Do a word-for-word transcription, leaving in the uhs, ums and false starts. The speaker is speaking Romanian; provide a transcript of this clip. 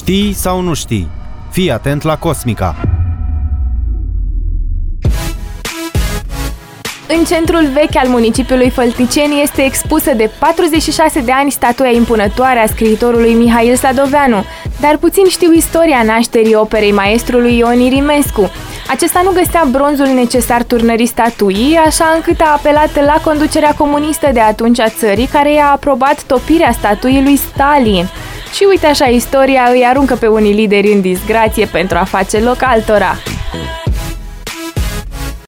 Știi sau nu știi? Fii atent la Cosmica! În centrul vechi al municipiului Fălticeni este expusă de patruzeci și șase de ani statuia impunătoare a scriitorului Mihail Sadoveanu, dar puțin știu istoria nașterii operei maestrului Ion Irimescu. Acesta nu găsea bronzul necesar turnării statuii, așa încât a apelat la conducerea comunistă de atunci a țării, care i-a aprobat topirea statuii lui Stalin. Și uite așa, istoria îi aruncă pe unii lideri în disgrație pentru a face loc altora.